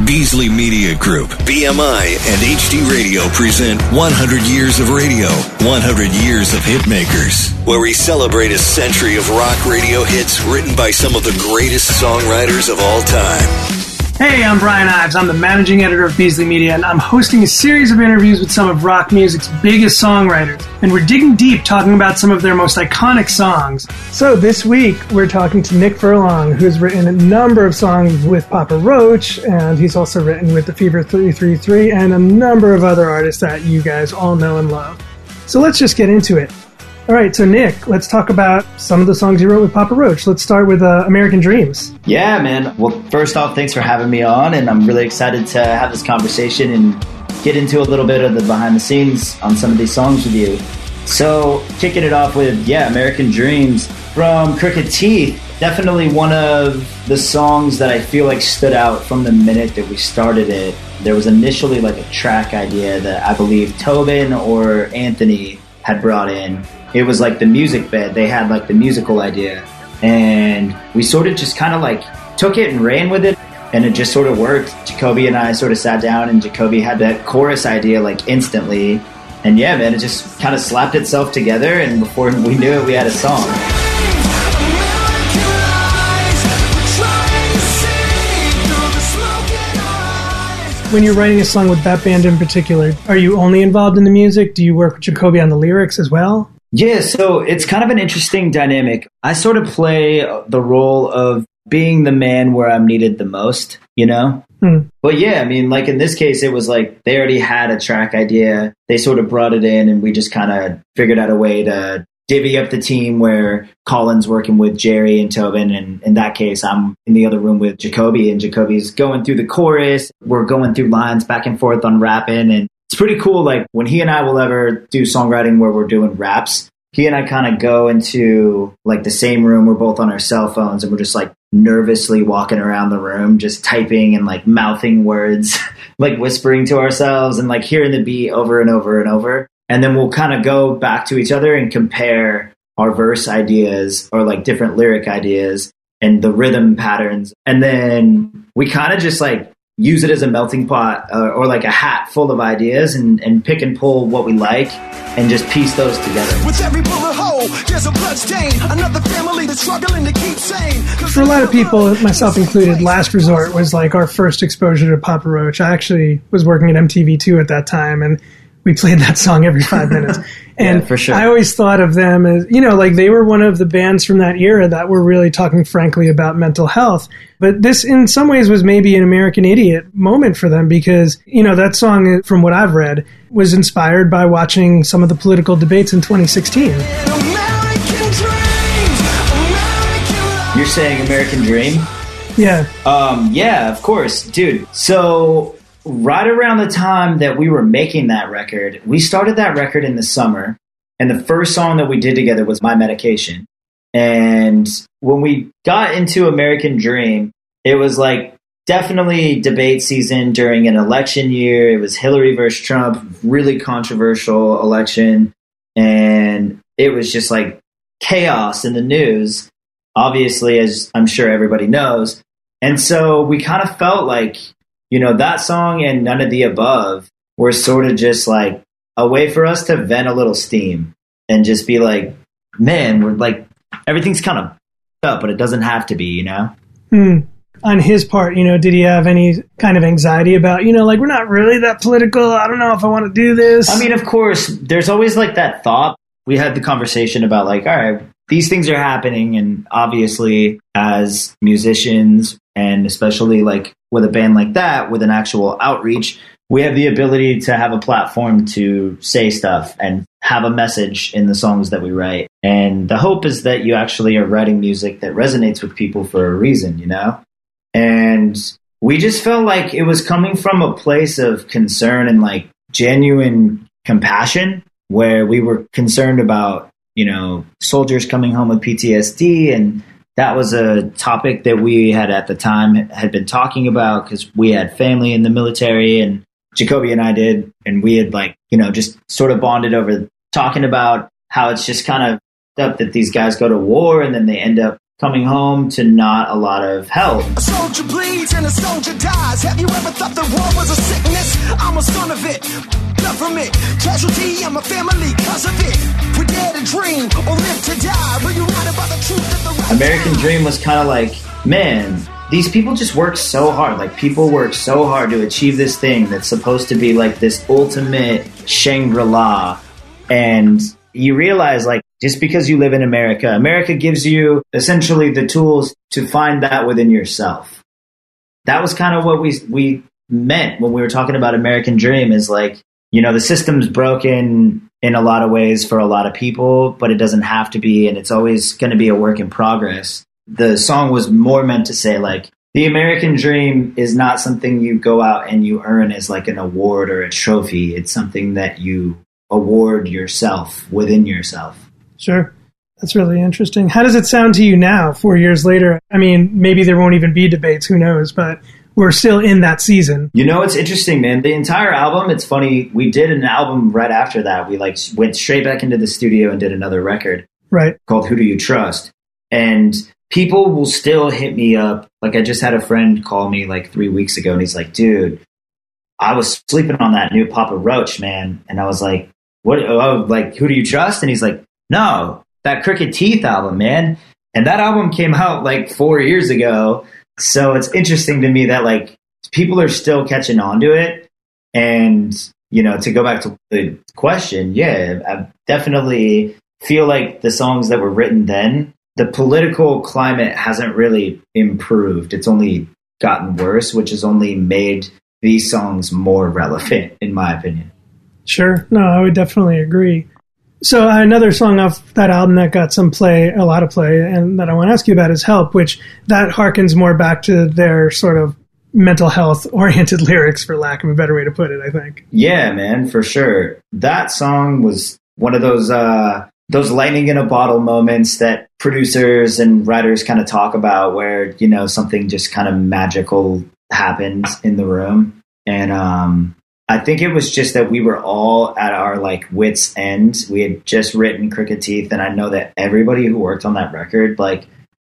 Beasley Media Group, BMI, and HD Radio present 100 Years of Radio, 100 Years of Hitmakers, where we celebrate a century of rock radio hits written by some of the greatest songwriters of all time. Hey, I'm Brian Ives. I'm the managing editor of Beasley Media, and I'm hosting a series of interviews with some of rock music's biggest songwriters. And we're digging deep, talking about some of their most iconic songs. So this week, we're talking to Nick Furlong, who's written a number of songs with Papa Roach, and he's also written with the Fever 333 and a number of other artists that you guys all know and love. So let's just get into it. All right, so Nick, let's talk about some of the songs you wrote with Papa Roach. Let's start with American Dreams. Yeah, man. Well, first off, thanks for having me on, and I'm really excited to have this conversation and get into a little bit of the behind the scenes on some of these songs with you. So, kicking it off with, American Dreams from Crooked Teeth. Definitely one of the songs that I feel like stood out from the minute that we started it. There was initially like a track idea that I believe Tobin or Anthony had brought in. It was like the music bed. They had like the musical idea. And we sort of just kind of like took it and ran with it. And it just sort of worked. Jacoby and I sort of sat down and Jacoby had that chorus idea like instantly. And yeah, man, it just kind of slapped itself together. And before we knew it, we had a song. When you're writing a song with that band in particular, are you only involved in the music? Do you work with Jacoby on the lyrics as well? Yeah, so it's kind of an interesting dynamic. I sort of play the role of being the man where I'm needed the most, you know? But yeah, I mean, like in this case, it was like they already had a track idea. They sort of brought it in and we just kind of figured out a way to divvy up the team where Colin's working with Jerry and Tobin. And in that case, I'm in the other room with Jacoby and Jacoby's going through the chorus. We're going through lines back and forth on rapping. And it's pretty cool. Like when he and I will ever do songwriting where we're doing raps, he and I kind of go into like the same room. We're both on our cell phones and we're just like nervously walking around the room, just typing and like mouthing words, like whispering to ourselves and like hearing the beat over and over and over. And then we'll kind of go back to each other and compare our verse ideas or like different lyric ideas and the rhythm patterns. And then we kind of just like use it as a melting pot or like a hat full of ideas and pick and pull what we like and just piece those together. With every bullet hole, there's a blood stain. Another family that's struggling to keep sane. For a lot of people, myself included, Last Resort was like our first exposure to Papa Roach. I actually was working at MTV2 at that time, and we played that song every 5 minutes. And yeah, for sure. I always thought of them as, you know, like they were one of the bands from that era that were really talking frankly about mental health. But this in some ways was maybe an American Idiot moment for them because, you know, that song, from what I've read, was inspired by watching some of the political debates in 2016. You're saying American Dream? Yeah. Yeah, of course. Dude, so right around the time that we were making that record, we started that record in the summer, and the first song that we did together was My Medication. And when we got into American Dream, it was like definitely debate season during an election year. It was Hillary versus Trump, really controversial election. And it was just like chaos in the news, obviously, as I'm sure everybody knows. And so we kind of felt like, you know, that song and None of the Above were sort of just like a way for us to vent a little steam and just be like, man, we're like, everything's kind of up, but it doesn't have to be, you know? On his part, you know, did he have any kind of anxiety about, you know, like, we're not really that political. I don't know if I want to do this. I mean, of course, there's always like that thought. We had the conversation about like, all right, these things are happening. And obviously as musicians, and especially like with a band like that, with an actual outreach, we have the ability to have a platform to say stuff and have a message in the songs that we write. And the hope is that you actually are writing music that resonates with people for a reason, you know? And we just felt like it was coming from a place of concern and like genuine compassion, where we were concerned about, you know, soldiers coming home with PTSD. And that was a topic that we had at the time had been talking about because we had family in the military, and Jacoby and I did. And we had like, you know, just sort of bonded over talking about how it's just kind of up that these guys go to war and then they end up coming home to not a lot of help. A soldier bleeds and a soldier dies. Have you ever thought that war was a sickness? I'm a son of it. Government casualty, I'm a family cause of it. We dare to dream or live to die. Will you write about the truth that the right American Dream was kind of like, man, these people just work so hard. Like, people work so hard to achieve this thing that's supposed to be like this ultimate Shangri-La. And you realize, like, just because you live in America, America gives you essentially the tools to find that within yourself. That was kind of what we meant when we were talking about American Dream, is like, you know, the system's broken in a lot of ways for a lot of people, but it doesn't have to be, and it's always going to be a work in progress. The song was more meant to say, like, the American Dream is not something you go out and you earn as like an award or a trophy. It's something that you award yourself within yourself. Sure. That's really interesting. How does it sound to you now, 4 years later? I mean, maybe there won't even be debates, who knows, but we're still in that season. You know, it's interesting, man. The entire album, it's funny, we did an album right after that. We like went straight back into the studio and did another record. Right. Called Who Do You Trust? And people will still hit me up. Like, I just had a friend call me like 3 weeks ago, and he's like, dude, I was sleeping on that new Papa Roach, man. And I was like, what? Oh, like, Who Do You Trust? And he's like, no, that Crooked Teeth album, man. And that album came out like 4 years ago. So it's interesting to me that like people are still catching on to it. And, you know, to go back to the question, yeah, I definitely feel like the songs that were written then, the political climate hasn't really improved. It's only gotten worse, which has only made these songs more relevant, in my opinion. Sure. No, I would definitely agree. So another song off that album that got some play, a lot of play, and that I want to ask you about is Help, which that harkens more back to their sort of mental health oriented lyrics, for lack of a better way to put it, I think. Yeah, man, for sure. That song was one of those lightning in a bottle moments that producers and writers kind of talk about, where, you know, something just kind of magical happened in the room. And I think it was just that we were all at our like wits' end. We had just written Crooked Teeth, and I know that everybody who worked on that record, like,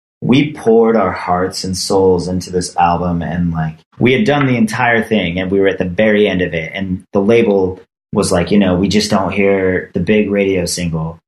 we poured our hearts and souls into this album, and like we had done the entire thing, and we were at the very end of it, and the label was like, you know, we just don't hear the big radio single.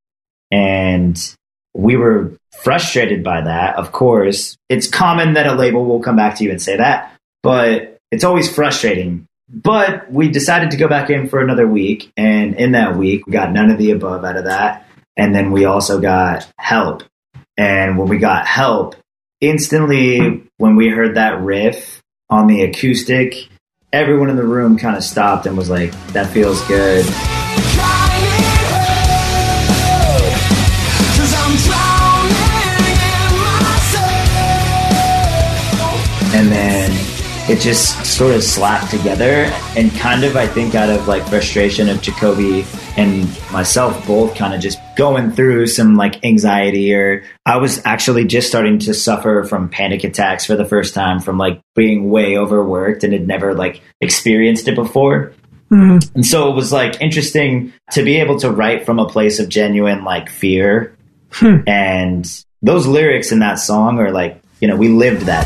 And we were frustrated by that. Of course, it's common that a label will come back to you and say that, but it's always frustrating. But we decided to go back in for another week, and in that week, we got None of the Above out of that. And then we also got Help. And when we got Help, instantly, when we heard that riff on the acoustic, everyone in the room kind of stopped and was like, that feels good. And then it just sort of slapped together, and kind of, I think, out of like frustration of Jacoby and myself both kind of just going through some like anxiety, or I was actually just starting to suffer from panic attacks for the first time from like being way overworked and had never like experienced it before. Mm-hmm. And so it was like interesting to be able to write from a place of genuine like fear. And those lyrics in that song are like, you know, we lived that.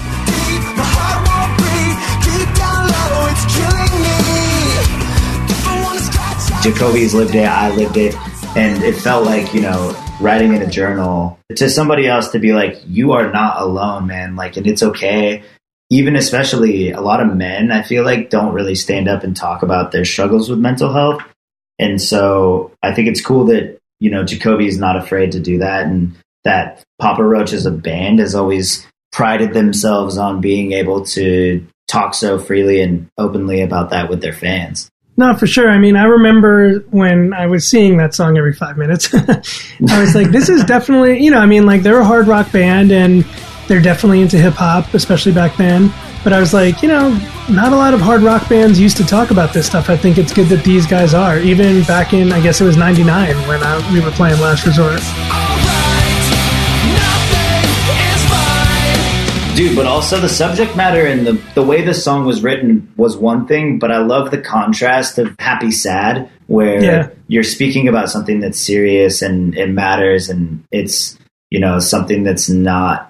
Jacoby's lived it, I lived it, and it felt like, you know, writing in a journal to somebody else to be like, you are not alone, man, like, and it's okay. Even especially a lot of men, I feel like, don't really stand up and talk about their struggles with mental health. And so I think it's cool that, you know, Jacoby is not afraid to do that, and that Papa Roach as a band has always prided themselves on being able to talk so freely and openly about that with their fans. No, for sure. I mean, I remember when I was seeing that song every 5 minutes, I was like, this is definitely, you know, I mean, like, they're a hard rock band and they're definitely into hip hop, especially back then. But I was like, you know, not a lot of hard rock bands used to talk about this stuff. I think it's good that these guys are, even back in, I guess it was 99 when we were playing Last Resort. Dude, but also the subject matter and the way the song was written was one thing, but I love the contrast of Happy Sad, where you're speaking about something that's serious and it matters, and it's, you know, something that's not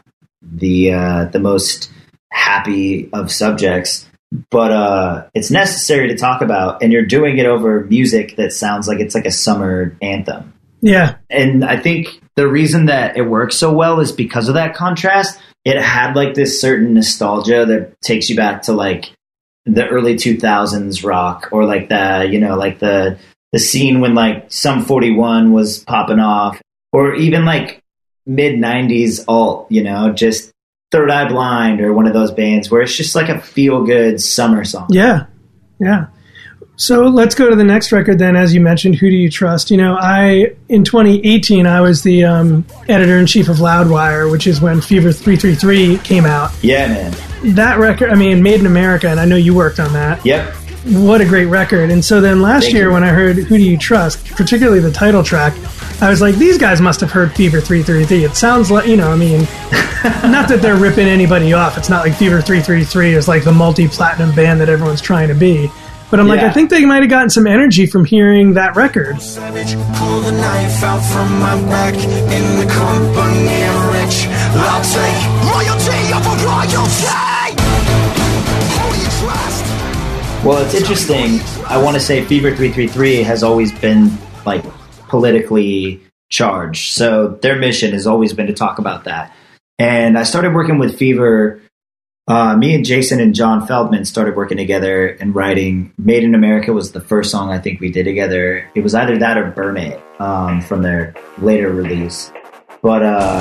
the most happy of subjects, but it's necessary to talk about, and you're doing it over music that sounds like it's like a summer anthem. Yeah. And I think the reason that it works so well is because of that contrast. It had like this certain nostalgia that takes you back to like the early 2000s rock, or like the, you know, like the scene when like Sum 41 was popping off, or even like mid 90s alt, you know, just Third Eye Blind or one of those bands where it's just like a feel good summer song. Yeah. Yeah. So let's go to the next record then. As you mentioned, Who Do You Trust? You know, in 2018, I was the editor-in-chief of Loudwire, which is when Fever 333 came out. Yeah, man. That record, I mean, Made in America, and I know you worked on that. Yep. What a great record. And so then last year when I heard Who Do You Trust, particularly the title track, I was like, these guys must have heard Fever 333. It sounds like, you know, I mean, not that they're ripping anybody off. It's not like Fever 333 is like the multi-platinum band that everyone's trying to be. But I'm like, I think they might have gotten some energy from hearing that record. Savage, pull the knife out from my back. In the company of rich, I'll take loyalty over royalty. Who do you trust? Well, it's interesting. I want to say Fever 333 has always been like politically charged. So their mission has always been to talk about that. And I started working with Fever. Me and Jason and John Feldman started working together and writing. Made in America was the first song I think we did together. It was either that or Burn It from their later release. But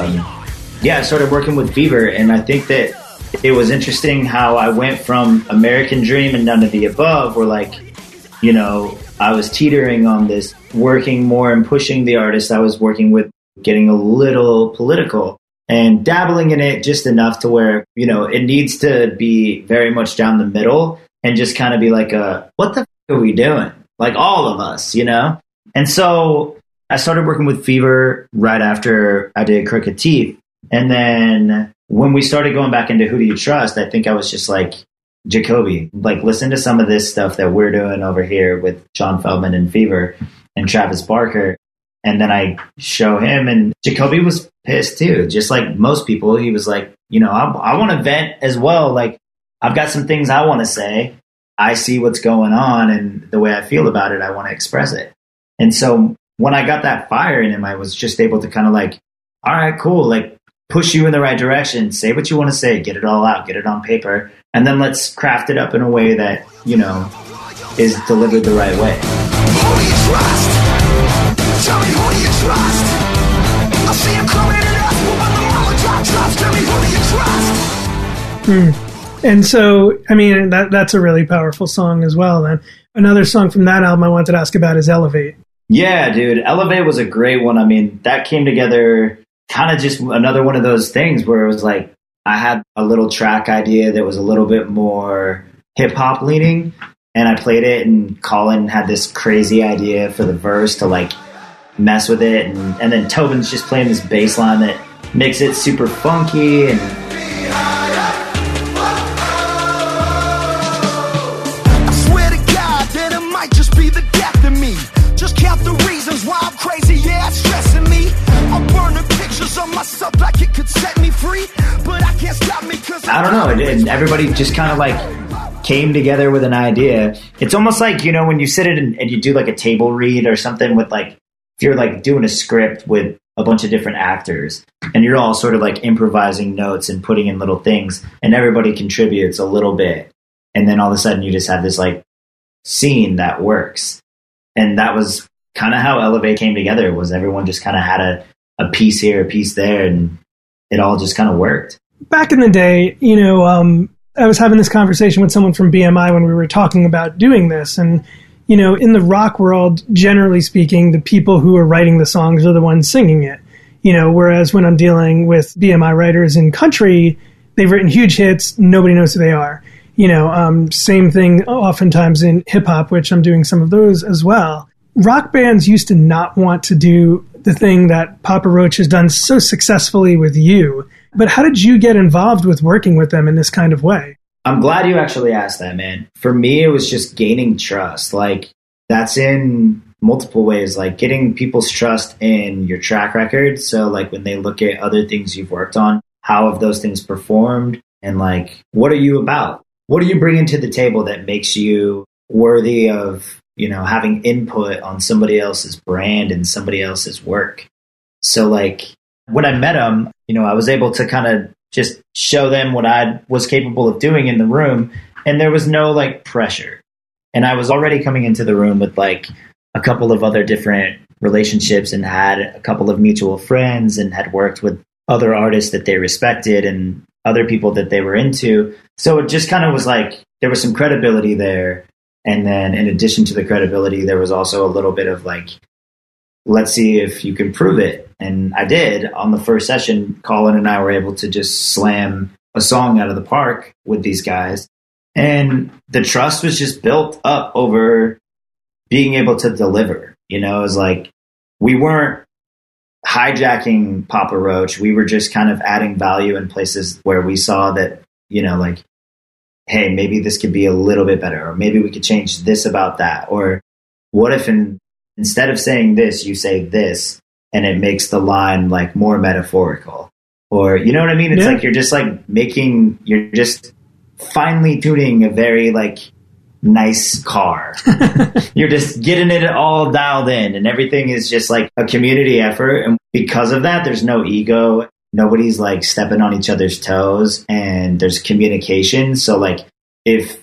I started working with Fever, and I think that it was interesting how I went from American Dream and None of the Above, where like, you know, I was teetering on this, working more and pushing the artist I was working with, getting a little political. And dabbling in it just enough to where, you know, it needs to be very much down the middle and just kind of be like, what the f*** are we doing? Like all of us, you know? And so I started working with Fever right after I did Crooked Teeth. And then when we started going back into Who Do You Trust, I think I was just like, Jacoby, like listen to some of this stuff that we're doing over here with John Feldman and Fever and Travis Barker. And then I show him, and Jacoby was pissed too. Just like most people, he was like, you know, I want to vent as well. Like, I've got some things I want to say. I see what's going on, and the way I feel about it, I want to express it. And so when I got that fire in him, I was just able to kind of like, all right, cool. Like, push you in the right direction. Say what you want to say. Get it all out. Get it on paper. And then let's craft it up in a way that, you know, is delivered the right way. Who do you trust? Tell me who do you trust? I see him coming in us, but the mama drops. Tell me who do you trust? And so, I mean, that's a really powerful song as well. Then another song from that album I wanted to ask about is Elevate. Yeah, dude. Elevate was a great one. I mean, that came together kind of just another one of those things where it was like, I had a little track idea that was a little bit more hip hop leaning, and I played it, and Colin had this crazy idea for the verse to like mess with it, and then Tobin's just playing this bass line that makes it super funky. And I swear to God that it might just be the death of me. Just count the reasons why I'm crazy, yeah, it's stressing me. I'm burning pictures of myself like it could set me free, but I can't stop me because I don't know, and everybody just kind of like came together with an idea. It's almost like, you know, when you sit and you do like a table read or something with like, if you're like doing a script with a bunch of different actors and you're all sort of like improvising notes and putting in little things, and everybody contributes a little bit, and then all of a sudden you just have this like scene that works. And that was kind of how Elevate came together, was everyone just kind of had a piece here, a piece there, and it all just kind of worked. Back in the day, you know, I was having this conversation with someone from BMI when we were talking about doing this, and you know, in the rock world, generally speaking, the people who are writing the songs are the ones singing it. You know, whereas when I'm dealing with BMI writers in country, they've written huge hits, nobody knows who they are. You know, same thing oftentimes in hip hop, which I'm doing some of those as well. Rock bands used to not want to do the thing that Papa Roach has done so successfully with you. But how did you get involved with working with them in this kind of way? I'm glad you actually asked that, man. For me, it was just gaining trust. Like, that's in multiple ways, like getting people's trust in your track record. So like when they look at other things you've worked on, how have those things performed? And like, what are you about? What are you bringing to the table that makes you worthy of, you know, having input on somebody else's brand and somebody else's work? So like when I met him, you know, I was able to kind of just show them what I was capable of doing in the room. And there was no like pressure. And I was already coming into the room with like a couple of other different relationships and had a couple of mutual friends and had worked with other artists that they respected and other people that they were into. So it just kind of was like, there was some credibility there. And then in addition to the credibility, there was also a little bit of like, let's see if you can prove it. And I did. On the first session, Colin and I were able to just slam a song out of the park with these guys. And the trust was just built up over being able to deliver. You know, it was like, we weren't hijacking Papa Roach. We were just kind of adding value in places where we saw that, you know, like, hey, maybe this could be a little bit better, or maybe we could change this about that. Or what if instead of saying this, you say this, and it makes the line like more metaphorical? Or, you know what I mean? It's like, you're just like you're just finely tuning a very like nice car. You're just getting it all dialed in, and everything is just like a community effort. And because of that, there's no ego. Nobody's like stepping on each other's toes, and there's communication. So like if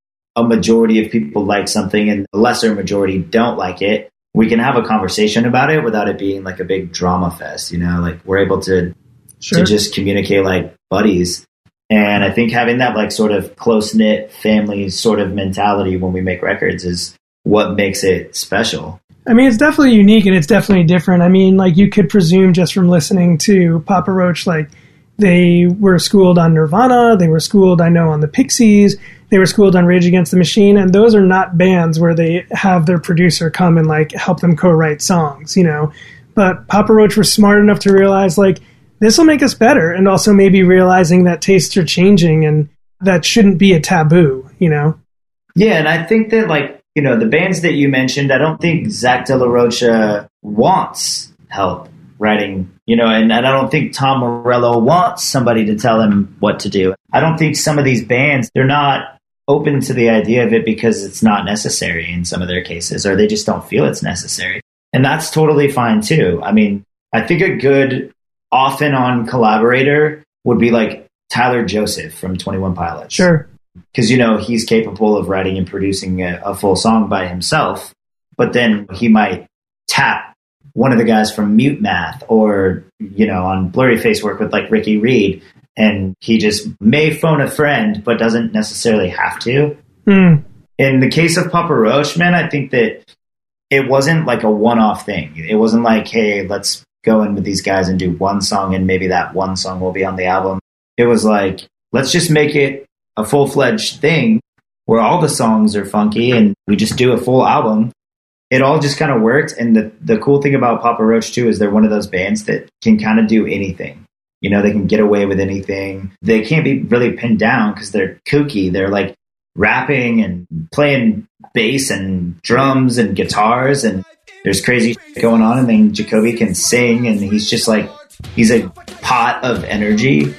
a majority of people like something and a lesser majority don't like it, we can have a conversation about it without it being like a big drama fest. You know, like we're able to just communicate like buddies. And I think having that like sort of close-knit family sort of mentality when we make records is what makes it special. I mean, it's definitely unique and it's definitely different. I mean, like you could presume just from listening to Papa Roach, like they were schooled on Nirvana, they were schooled, I know, on the Pixies, they were schooled on Rage Against the Machine, and those are not bands where they have their producer come and like help them co-write songs, you know. But Papa Roach were smart enough to realize like, this will make us better, and also maybe realizing that tastes are changing and that shouldn't be a taboo, you know? Yeah, and I think that, like, you know, the bands that you mentioned, I don't think Zach De La Rocha wants help writing, you know, and I don't think Tom Morello wants somebody to tell him what to do. I don't think some of these bands, they're not open to the idea of it because it's not necessary in some of their cases, or they just don't feel it's necessary. And that's totally fine, too. I mean, I think a good off and on collaborator would be like Tyler Joseph from 21 Pilots. Sure. Because, you know, he's capable of writing and producing a full song by himself, but then he might tap one of the guys from Mute Math or, you know, on Blurry Face work with like Ricky Reed, and he just may phone a friend, but doesn't necessarily have to. In the case of Papa Roach, man, I think that it wasn't like a one-off thing. It wasn't like, hey, let's go in with these guys and do one song and maybe that one song will be on the album. It was like, let's just make it a full-fledged thing where all the songs are funky and we just do a full album. It all just kind of worked. And the cool thing about Papa Roach too is they're one of those bands that can kind of do anything. You know, they can get away with anything. They can't be really pinned down because they're kooky. They're like rapping and playing bass and drums and guitars, and there's crazy shit going on, and then Jacoby can sing, and he's just like, he's a pot of energy.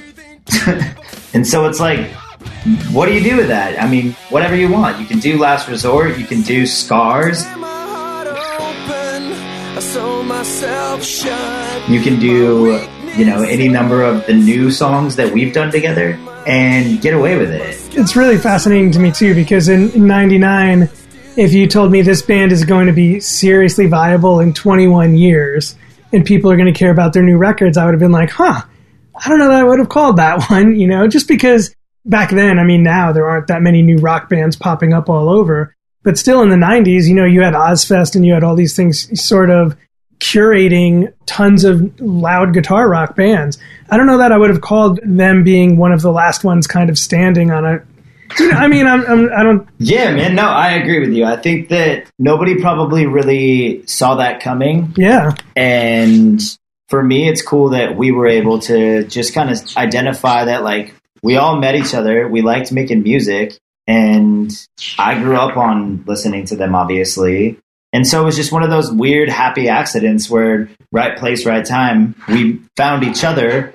And so it's like, what do you do with that? I mean, whatever you want. You can do Last Resort, you can do Scars, you can do, you know, any number of the new songs that we've done together and get away with it. It's really fascinating to me too, because in 99, if you told me this band is going to be seriously viable in 21 years and people are going to care about their new records, I would have been like, I don't know that I would have called that one, you know, just because back then, I mean, now there aren't that many new rock bands popping up all over, but still in the 90s, you know, you had Ozfest and you had all these things sort of curating tons of loud guitar rock bands. I don't know that I would have called them being one of the last ones kind of standing on a, you know, I mean, I don't. Yeah, man. No, I agree with you. I think that nobody probably really saw that coming. Yeah. And for me, it's cool that we were able to just kind of identify that, like, we all met each other. We liked making music. And I grew up on listening to them, obviously. And so it was just one of those weird, happy accidents where right place, right time, we found each other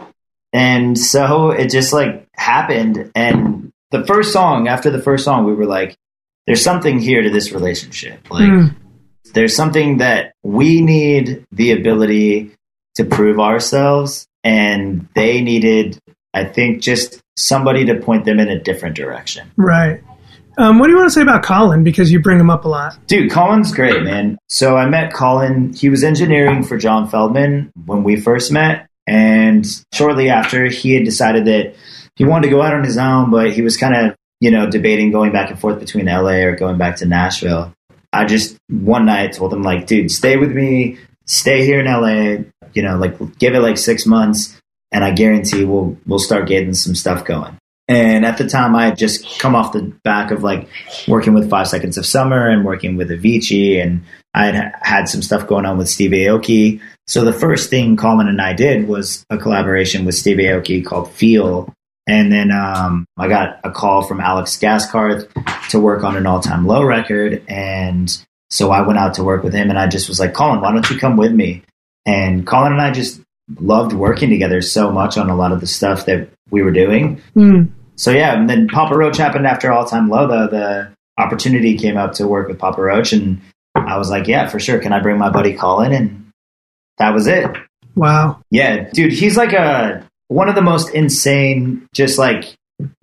And so it just like happened. And after the first song, we were like, there's something here to this relationship. Like there's something that we need the ability to prove ourselves. And they needed, I think, just somebody to point them in a different direction. Right. What do you want to say about Colin? Because you bring him up a lot. Dude, Colin's great, man. So I met Colin. He was engineering for John Feldman when we first met. And shortly after, he had decided that he wanted to go out on his own, but he was kind of, debating going back and forth between LA or going back to Nashville. I just one night told him, like, dude, stay with me, stay here in LA, give it like 6 months, and I guarantee we'll start getting some stuff going. And at the time, I had just come off the back of like working with 5 Seconds of Summer and working with Avicii, and I had some stuff going on with Steve Aoki. So the first thing Colin and I did was a collaboration with Steve Aoki called Feel. And then I got a call from Alex Gaskarth to work on an All Time Low record. And so I went out to work with him, and I just was like, Colin, why don't you come with me? And Colin and I just loved working together so much on a lot of the stuff that we were doing. So yeah, and then Papa Roach happened after All Time Low, though. The opportunity came up to work with Papa Roach, and I was like, yeah, for sure. Can I bring my buddy Colin? And that was it. Wow. Yeah, dude, he's like one of the most insane, just like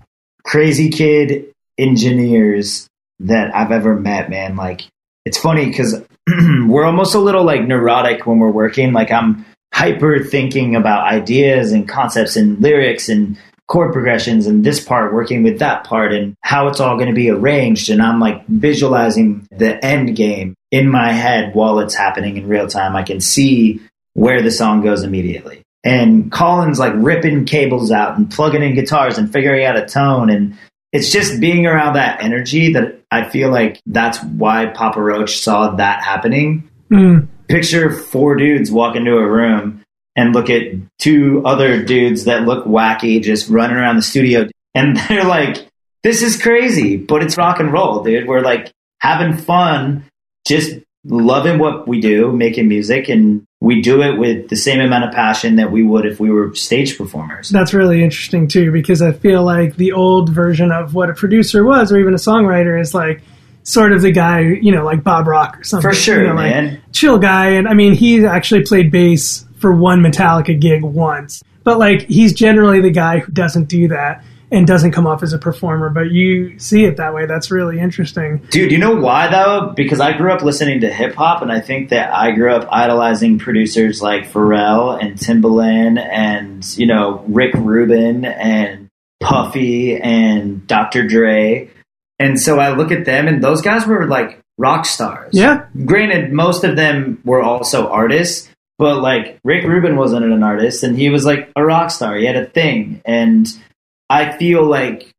crazy kid engineers that I've ever met, man. Like, it's funny because we're almost a little like neurotic when we're working. Like, I'm hyper thinking about ideas and concepts and lyrics and chord progressions and this part working with that part and how it's all going to be arranged. And I'm like visualizing the end game in my head while it's happening in real time. I can see where the song goes immediately. And Colin's like ripping cables out and plugging in guitars and figuring out a tone. And it's just being around that energy that I feel like that's why Papa Roach saw that happening. Picture 4 dudes walk into a room and look at 2 other dudes that look wacky just running around the studio. And they're like, this is crazy, but it's rock and roll, dude. We're like having fun, just loving what we do, making music, and we do it with the same amount of passion that we would if we were stage performers. That's really interesting, too, because I feel like the old version of what a producer was, or even a songwriter, is like sort of the guy, like Bob Rock or something. For sure, man. Like, chill guy. And I mean, he actually played bass for one Metallica gig once. But like, he's generally the guy who doesn't do that and doesn't come off as a performer. But you see it that way. That's really interesting. Dude, you know why, though? Because I grew up listening to hip-hop, and I think that I grew up idolizing producers like Pharrell and Timbaland and, Rick Rubin and Puffy and Dr. Dre. And so I look at them, and those guys were like rock stars. Yeah. Granted, most of them were also artists, but like Rick Rubin wasn't an artist, and he was like a rock star. He had a thing. And I feel like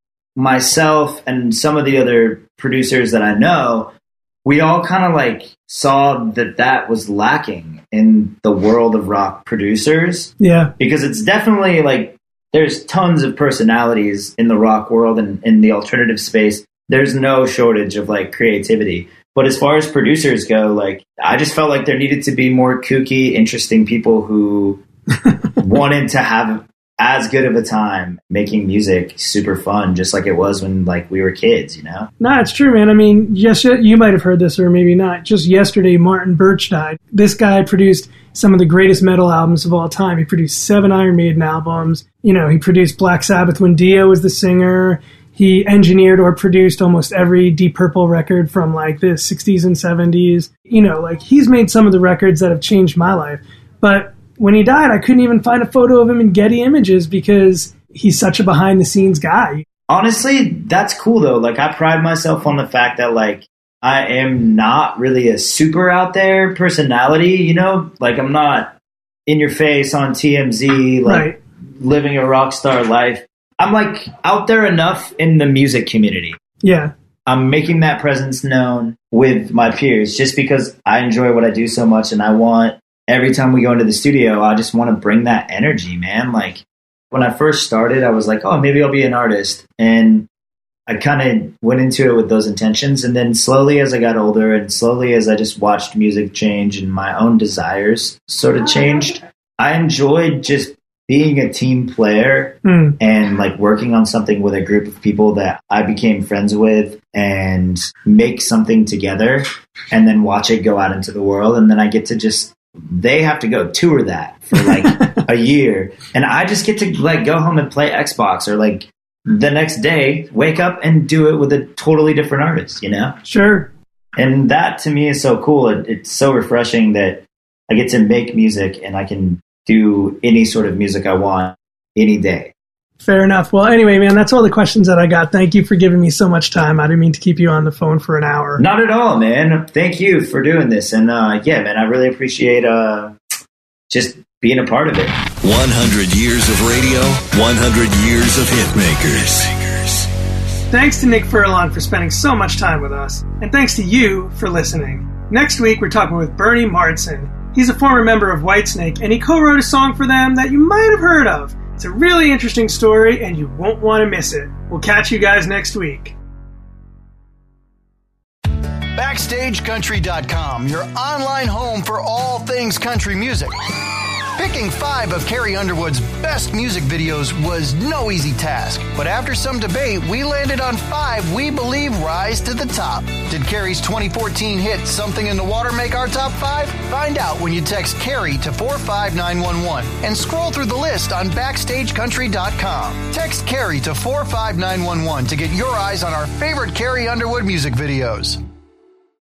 myself and some of the other producers that I know, we all kind of like saw that was lacking in the world of rock producers. Yeah. Because it's definitely like, there's tons of personalities in the rock world and in the alternative space. There's no shortage of like creativity. But as far as producers go, like, I just felt like there needed to be more kooky, interesting people who wanted to have as good of a time making music super fun, just like it was when like we were kids, No, it's true, man. I mean, yes, you might have heard this or maybe not. Just yesterday, Martin Birch died. This guy produced some of the greatest metal albums of all time. He produced 7 Iron Maiden albums. He produced Black Sabbath when Dio was the singer. He engineered or produced almost every Deep Purple record from like the 60s and 70s. Like he's made some of the records that have changed my life. But when he died, I couldn't even find a photo of him in Getty Images because he's such a behind the scenes guy. Honestly, that's cool though. Like, I pride myself on the fact that like I am not really a super out there personality, like I'm not in your face on TMZ, like living a rock star life. I'm like out there enough in the music community. Yeah. I'm making that presence known with my peers just because I enjoy what I do so much. And I want, every time we go into the studio, I just want to bring that energy, man. Like when I first started, I was like, oh, maybe I'll be an artist. And I kind of went into it with those intentions. And then slowly as I got older and slowly as I just watched music change and my own desires sort of changed, I enjoyed just being a team player and like working on something with a group of people that I became friends with and make something together and then watch it go out into the world. And then I get to they have to go tour that for like a year. And I just get to like go home and play Xbox or like the next day, wake up and do it with a totally different artist, you know? Sure. And that to me is so cool. It's so refreshing that I get to make music and I can do any sort of music I want any day. Fair enough. Well, anyway, man, that's all the questions that I got. Thank you for giving me so much time. I didn't mean to keep you on the phone for an hour. Not at all, man. Thank you for doing this. And yeah, man, I really appreciate just being a part of it. 100 years of radio, 100 years of hit makers. Thanks to Nick Furlong for spending so much time with us. And thanks to you for listening. Next week, we're talking with Bernie Marsden. He's a former member of Whitesnake, and he co-wrote a song for them that you might have heard of. It's a really interesting story, and you won't want to miss it. We'll catch you guys next week. BackstageCountry.com, your online home for all things country music. Picking 5 of Carrie Underwood's best music videos was no easy task, but after some debate, we landed on 5 we believe rise to the top. Did Carrie's 2014 hit Something in the Water make our top 5? Find out when you text Carrie to 45911 and scroll through the list on BackstageCountry.com. Text Carrie to 45911 to get your eyes on our favorite Carrie Underwood music videos.